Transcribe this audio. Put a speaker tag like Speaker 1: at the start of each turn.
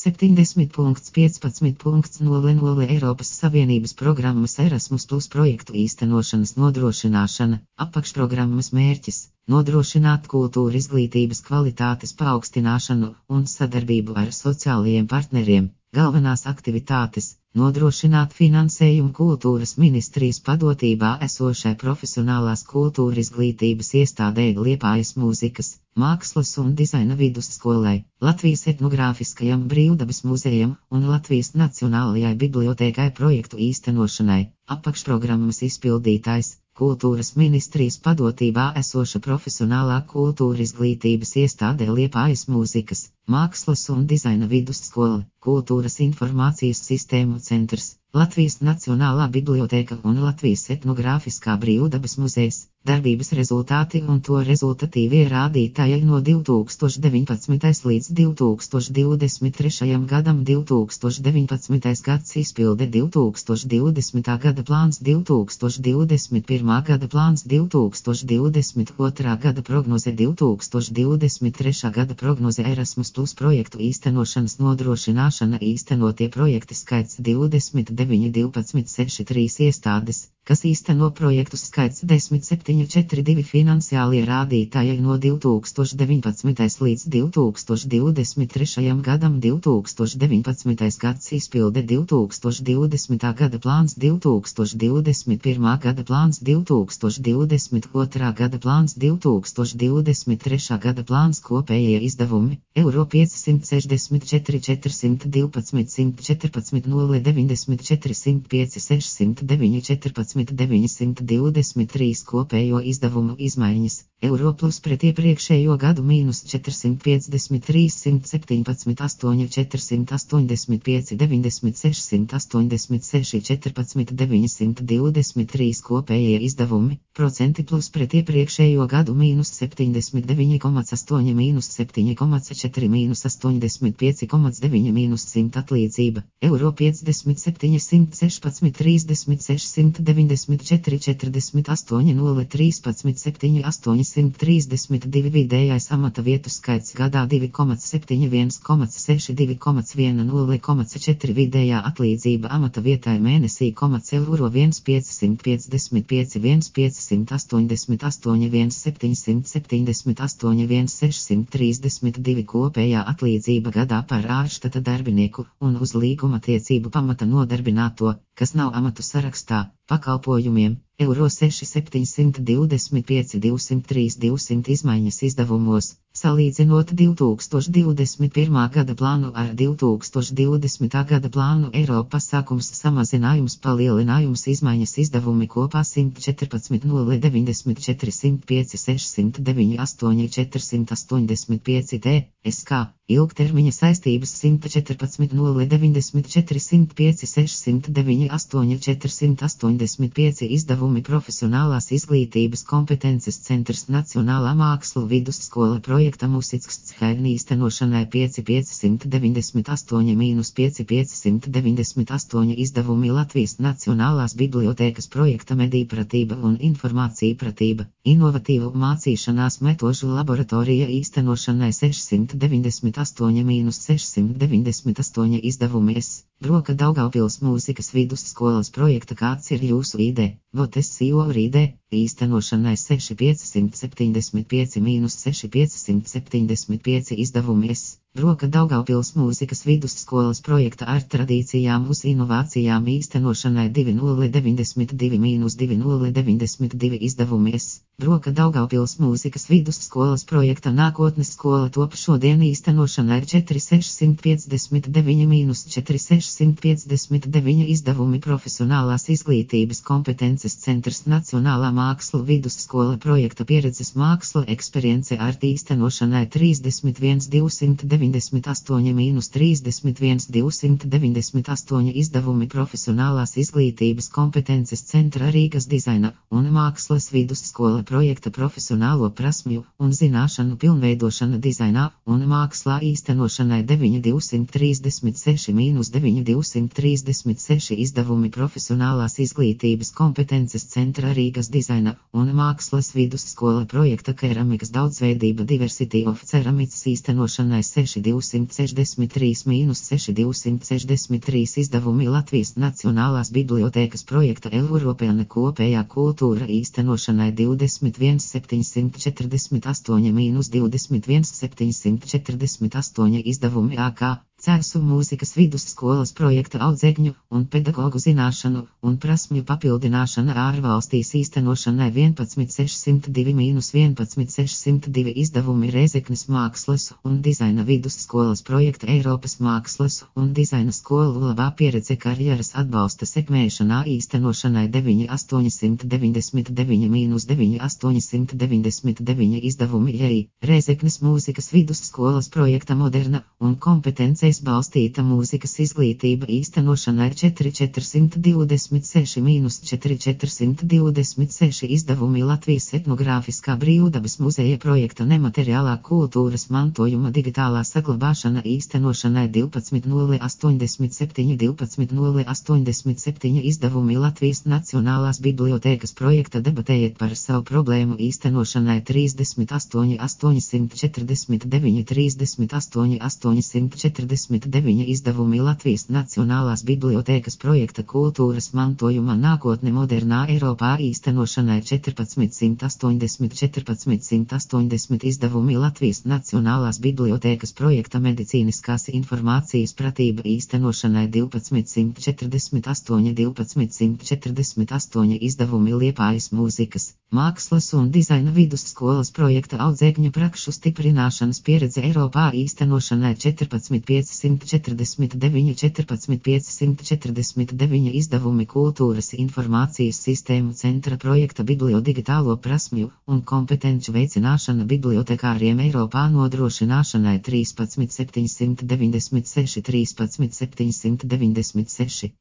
Speaker 1: 70.15.00 Eiropas Savienības programmas Erasmus Plus projektu īstenošanas nodrošināšana, apakšprogrammas mērķis – nodrošināt kultūra izglītības kvalitātes paaugstināšanu un sadarbību ar sociālajiem partneriem, galvenās aktivitātes – nodrošināt finansējumu kultūras ministrijas padotībā esošai profesionālās kultūra izglītības iestādē Liepājas mūzikas, mākslas un dizaina vidusskolai, Latvijas etnogrāfiskajam brīvdabas muzejam un Latvijas Nacionālajai bibliotēkai projektu īstenošanai, apakšprogrammas izpildītājs, kultūras ministrijas padotībā esoša profesionālā kultūra izglītības iestādē Liepājas mūzikas, mākslas un dizaina vidusskola, kultūras informācijas sistēmu centrs, Latvijas Nacionālā bibliotēka un Latvijas etnogrāfiskā brīvdabas muzejs, darbības rezultāti un to rezultatīvie rādītāji no 2019. līdz 2023. gadam 2019. gads izpilde 2020. gada plāns 2021. gada plāns 2022. gada prognoze 2023. gada prognoze Erasmus Plus projektu īstenošanas nodrošināšana īstenotie projekti skaits 29.12.63 iestādes, kas īsteno projektus skaits 10.742 finansiālie rādītāji no 2019. līdz 2023. gadam 2019. gads izpilde 2020. gada plāns 2021. gada plāns 2022. gada plāns 2023. gada plāns kopējie izdevumi eiro 564 412 114 094 105 609 14 923 kopējo izdevumu izmaiņas, eiro plus pret iepriekšējo gadu mīnus 453 117 8 485 96 186 14 923 kopējie izdevumi, procenti plus pret iepriekšējo gadu mīnus 79,8 mīnus 7,4 mīnus 85,9 mīnus 100 atlīdzība, eiro 57 116 36 194 48 0 13 7 832 vidējais amata vietu skaits gadā 2,7 1,6 2,1 0,4 vidējā atlīdzība amata vietai mēnesī, eiro 1 555 1 588 1 778 1 632 kopējā atlīdzība gadā par ārštata darbinieku un uz līguma tiecību pamata nodarbināto, kas nav amatu sarakstā, pakalpojumiem, eiro 6 725 203 200 izmaiņas izdevumos, salīdzinot 2021. gada plānu ar 2020. gada plānu eiro pasākums samazinājums palielinājums izmaiņas izdevumi kopā 114 094 105 609 8 485 t, SK, ilgtermiņa saistības 114 094 105 609 8 485 izdevumi profesionālās izglītības kompetences centrs Nacionālā mākslu vidusskola projekta Mūzikas skārni īstenošanai 5598 mīnus 5598 izdevumi Latvijas Nacionālās bibliotēkas projekta medīpratība un informācija pratība, inovatīvu mācīšanās metožu laboratorija īstenošanai 698 mīnus 698 izdevumi Broka Daugavpils mūzikas vidusskolas projekta Kāds ir jūsu ide? Votes your ide, īstenošanai 6575 mīnus 6575 izdevumi Broka Daugavpils mūzikas vidusskolas projekta ar tradīcijām uz inovācijām īstenošanai 2092 mīnus 2092 izdevumi Broka Daugavpils mūzikas vidusskolas projekta nākotnes skola top šodien īstenošanai 4659 mīnus 4659 izdevumi profesionālās izglītības kompetences centrs Nacionālā mākslu vidusskola projekta pieredzes māksla eksperience ar īstenošanai 31 298 mīnus 31 298 izdevumi profesionālās izglītības kompetences centra Rīgas dizaina un mākslas vidusskola projekta profesionālo prasmju un zināšanu pilnveidošana dizainā un mākslā īstenošanai 9236-9236 izdevumi Profesionālās izglītības kompetences centra Rīgas dizaina un mākslas vidusskola projekta keramikas daudzveidība Diversity of Ceramics īstenošanai 6263-6263 izdevumi Latvijas Nacionālās bibliotēkas projekta Eiropiena kopējā kultūra īstenošanai 21748-21748 izdevumi AK Cēsu mūzikas vidusskolas projekta audzēkņu un pedagogu zināšanu un prasmju papildināšana ārvalstīs īstenošanai 11602-11602 izdevumi Rēzeknes mākslas un dizaina vidusskolas projekta Eiropas mākslas un dizaina skolu labā pieredze karjeras atbalsta sekmēšanā īstenošanai 9899-9899 izdevumi Jei Rēzeknes mūzikas vidusskolas projekta moderna un kompetencijas balstīta mūzikas izglītība īstenošanai 4426-4426 izdevumi Latvijas etnogrāfiskā brīvdabas muzeja projekta nemateriālā kultūras mantojuma digitālā saglabāšana īstenošanai 12.087 izdevumi Latvijas Nacionālās bibliotēkas projekta debatējiet par savu problēmu īstenošanai 38.849 izdevumi Latvijas Nacionālās bibliotēkas projekta kultūras mantojuma nākotne modernā Eiropā īstenošanai 1480 izdevumi Latvijas Nacionālās bibliotēkas projekta medicīniskās informācijas pratība īstenošanai 1248 izdevumi Liepājas mūzikas, mākslas un dizaina vidusskolas projekta audzēkņu prakšu stiprināšanas pieredze Eiropā īstenošanai 14549 izdevumi Kultūras informācijas sistēmu centra projekta bibliodigitālo prasmju un kompetenču veicināšana bibliotekāriem Eiropā nodrošināšanai 13796.